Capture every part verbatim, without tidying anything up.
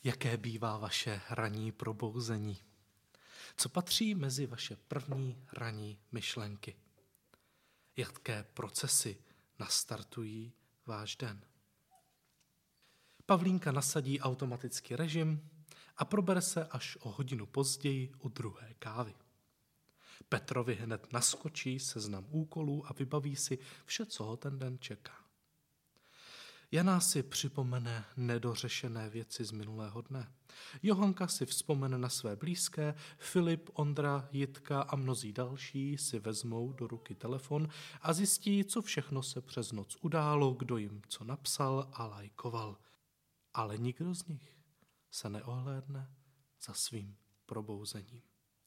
Jaké bývá vaše ranní probouzení? Co patří mezi vaše první ranní myšlenky? Jaké procesy nastartují váš den? Pavlínka nasadí automatický režim a probere se až o hodinu později u druhé kávy. Petrovi hned naskočí seznam úkolů a vybaví si vše, co ho ten den čeká. Jana si připomene nedořešené věci z minulého dne. Johanka si vzpomene na své blízké, Filip, Ondra, Jitka a mnozí další si vezmou do ruky telefon a zjistí, co všechno se přes noc událo, kdo jim co napsal a lajkoval. Ale nikdo z nich se neohlédne za svým probouzením.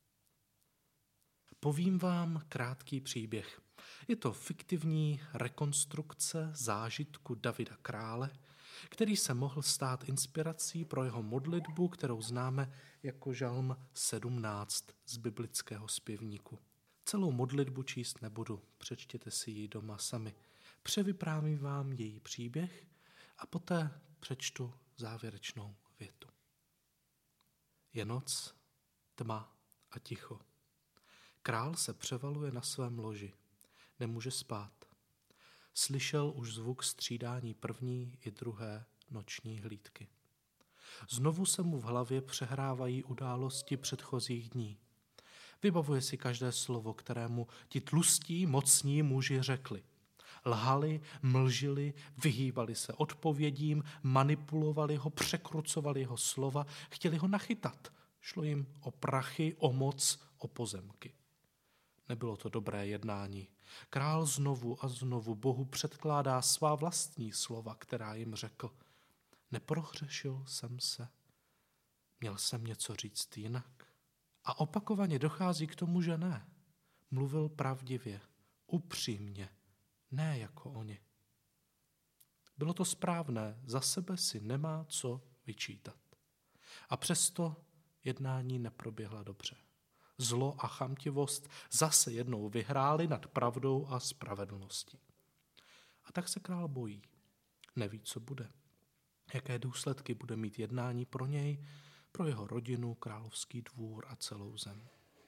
Povím vám krátký příběh. Je to fiktivní rekonstrukce zážitku Davida Krále, který se mohl stát inspirací pro jeho modlitbu, kterou známe jako žalm sedmnáct z biblického zpěvníku. Celou modlitbu číst nebudu, přečtěte si ji doma sami. Převyprávím vám její příběh a poté přečtu závěrečnou větu. Je noc, tma a ticho. Král se převaluje na svém loži. Nemůže spát. Slyšel už zvuk střídání první i druhé noční hlídky. Znovu se mu v hlavě přehrávají události předchozích dní. Vybavuje si každé slovo, kterému ti tlustí, mocní muži řekli. Lhali, mlžili, vyhýbali se odpovědím, manipulovali ho, překrucovali jeho slova, chtěli ho nachytat. Šlo jim o prachy, o moc, o pozemky. Nebylo to dobré jednání. Král znovu a znovu Bohu předkládá svá vlastní slova, která jim řekl. Neprohřešil jsem se. Měl jsem něco říct jinak. A opakovaně dochází k tomu, že ne. Mluvil pravdivě, upřímně, ne jako oni. Bylo to správné, za sebe si nemá co vyčítat. A přesto jednání neproběhla dobře. Zlo a chamtivost zase jednou vyhrály nad pravdou a spravedlností. A tak se král bojí. Neví, co bude. Jaké důsledky bude mít jednání pro něj, pro jeho rodinu, královský dvůr a celou zem.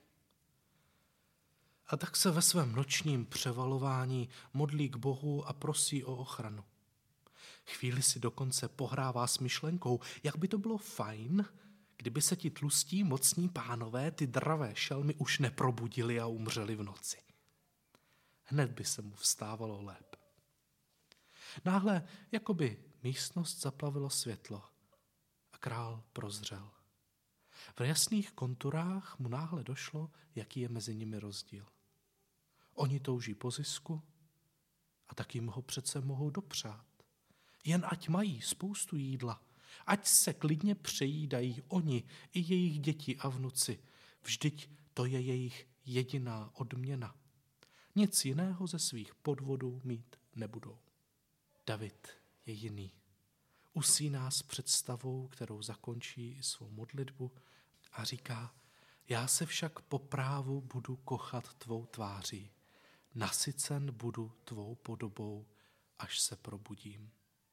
A tak se ve svém nočním převalování modlí k Bohu a prosí o ochranu. Chvíli si dokonce pohrává s myšlenkou, jak by to bylo fajn, kdyby se ti tlustí mocní pánové, ty dravé šelmy už neprobudili a umřeli v noci. Hned by se mu vstávalo lépe. Náhle jakoby místnost zaplavilo světlo a král prozřel. V jasných konturách mu náhle došlo, jaký je mezi nimi rozdíl. Oni touží po zisku a tak jim ho přece mohou dopřát. Jen ať mají spoustu jídla, ať se klidně přejídají oni i jejich děti a vnuci. Vždyť to je jejich jediná odměna. Nic jiného ze svých podvodů mít nebudou. David je jiný. Usíná s představou, kterou zakončí i svou modlitbu a říká, já se však po právu budu kochat tvou tváří. Nasycen budu tvou podobou, až se probudím.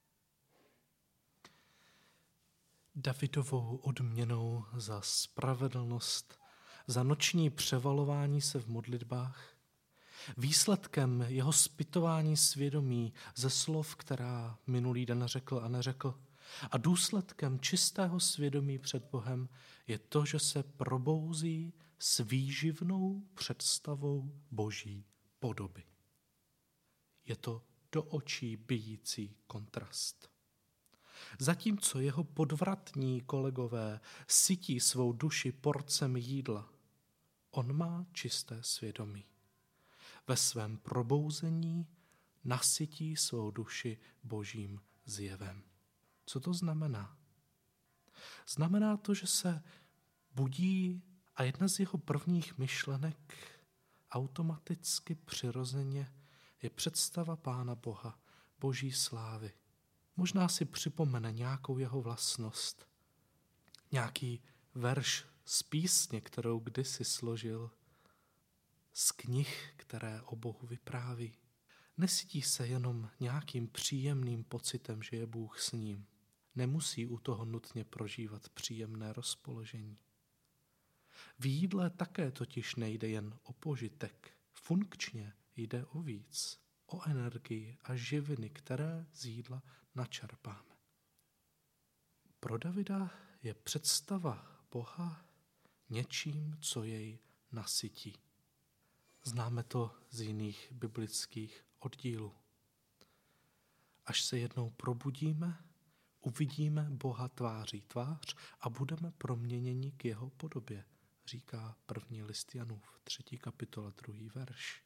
Davidovou odměnou za spravedlnost, za noční převalování se v modlitbách, výsledkem jeho zpytování svědomí ze slov, která minulý den řekl a neřekl, a důsledkem čistého svědomí před Bohem je to, že se probouzí s výživnou představou Boží podoby. Je to do očí bijící kontrast. Zatímco jeho podvratní kolegové sytí svou duši porcem jídla, on má čisté svědomí. Ve svém probouzení nasytí svou duši Božím zjevem. Co to znamená? Znamená to, že se budí a jedna z jeho prvních myšlenek automaticky přirozeně je představa Pána Boha, Boží slávy. Možná si připomene nějakou jeho vlastnost, nějaký verš z písně, kterou kdysi složil, z knih, které o Bohu vypráví. Nesytí se jenom nějakým příjemným pocitem, že je Bůh s ním. nemusí u toho nutně prožívat příjemné rozpoložení. V jídle také totiž nejde jen o požitek. Funkčně jde o víc, o energii a živiny, které z jídla načerpáme. Pro Davida je představa Boha něčím, co jej nasytí. Známe to z jiných biblických oddílů. Až se jednou probudíme, uvidíme Boha tváří tvář a budeme proměněni k jeho podobě, říká první list Janův, třetí kapitola, druhý verš.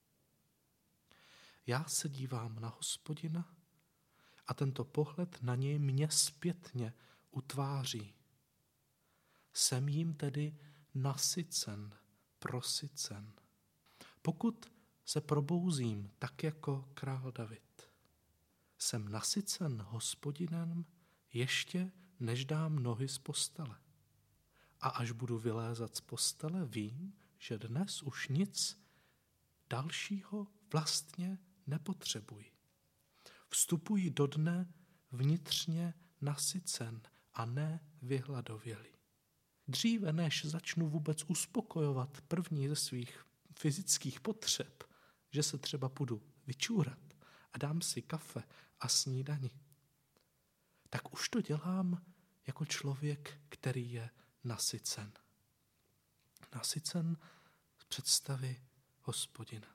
Já se dívám na Hospodina a tento pohled na něj mě zpětně utváří. Jsem jím tedy nasycen, prosycen. Pokud se probouzím tak jako král David, jsem nasycen Hospodinem ještě než dám nohy z postele. A až budu vylézat z postele, vím, že dnes už nic dalšího vlastně nepotřebuji. Vstupuji do dne vnitřně nasycen a ne vyhladovělý. Dříve než začnu vůbec uspokojovat první ze svých fyzických potřeb, že se třeba půjdu vyčůrat a dám si kafe a snídani, tak už to dělám jako člověk, který je nasycen. Nasycen z představy Hospodina.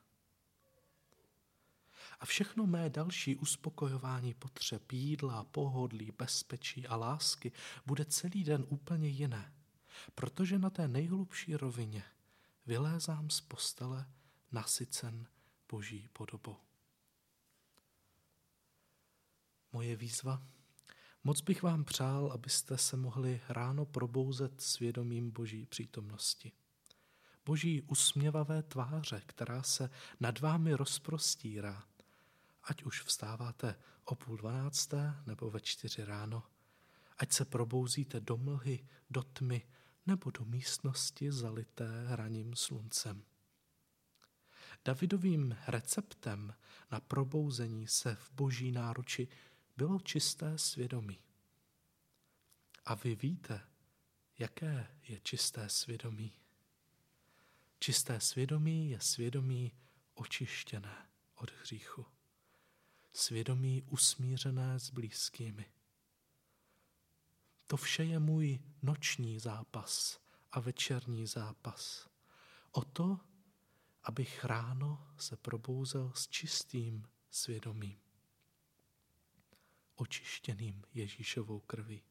A všechno mé další uspokojování potřeb, jídla, pohodlí, bezpečí a lásky bude celý den úplně jiné, protože na té nejhlubší rovině vylézám z postele nasycen Boží podobou. Moje výzva? Moc bych vám přál, abyste se mohli ráno probouzet svědomím Boží přítomnosti. Boží usměvavé tváře, která se nad vámi rozprostírá, ať už vstáváte o půl dvanácté nebo ve čtyři ráno, ať se probouzíte do mlhy, do tmy nebo do místnosti zalité raním sluncem. Davidovým receptem na probouzení se v Boží náruči bylo čisté svědomí. A vy víte, jaké je čisté svědomí. Čisté svědomí je svědomí očištěné od hříchu. Svědomí usmířené s blízkými. To vše je můj noční zápas a večerní zápas. O to, abych ráno se probouzel s čistým svědomím. Očištěným Ježíšovou krví.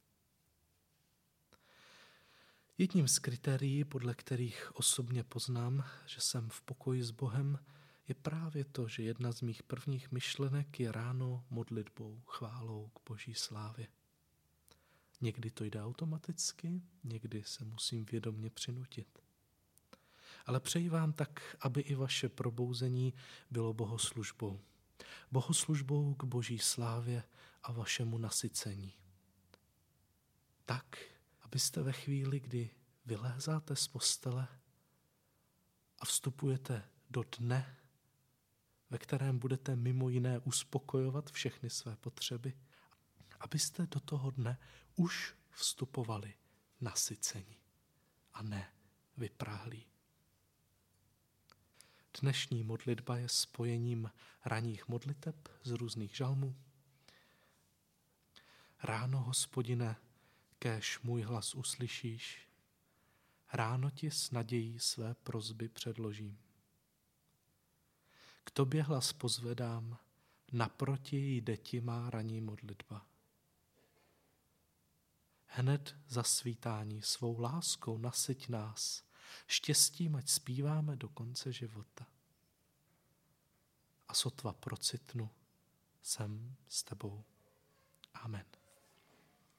Jedním z kritérií, podle kterých osobně poznám, že jsem v pokoji s Bohem, je právě to, že jedna z mých prvních myšlenek je ráno modlitbou, chválou k Boží slávě. Někdy to jde automaticky, někdy se musím vědomě přinutit. Ale přeji vám tak, aby i vaše probouzení bylo bohoslužbou. Bohoslužbou k Boží slávě a vašemu nasycení. Tak, abyste ve chvíli, kdy vylézáte z postele a vstupujete do dne, ve kterém budete mimo jiné uspokojovat všechny své potřeby, abyste do toho dne už vstupovali nasyceni a ne vypráhlí. Dnešní modlitba je spojením ranních modliteb z různých žalmů. Ráno, Hospodine, kéž můj hlas uslyšíš, ráno ti s nadějí své prosby předložím. K tobě hlas pozvedám, naproti jde ti má ranní modlitba. Hned za svítání svou láskou nasyť nás, štěstím, ať zpíváme do konce života. A sotva procitnu, jsem s tebou. Amen.